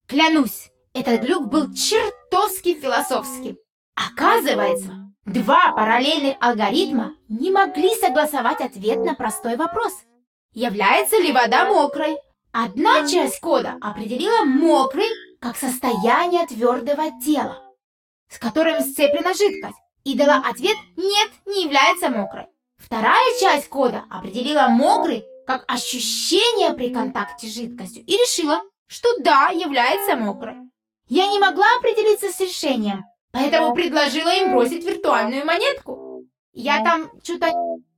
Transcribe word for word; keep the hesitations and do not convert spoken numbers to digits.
Клянусь, этот глюк был чертовски философским. Оказывается, два параллельных алгоритма не могли согласовать ответ на простой вопрос. Является ли вода мокрой? Одна часть кода определила мокрый как состояние твердого тела, с которым сцеплена жидкость, и дала ответ «нет, не является мокрой». Вторая часть кода определила мокрый как ощущение при контакте с жидкостью и решила, что да, является мокрой. Я не могла определиться с решением, поэтому предложила им бросить виртуальную монетку. Я там что-то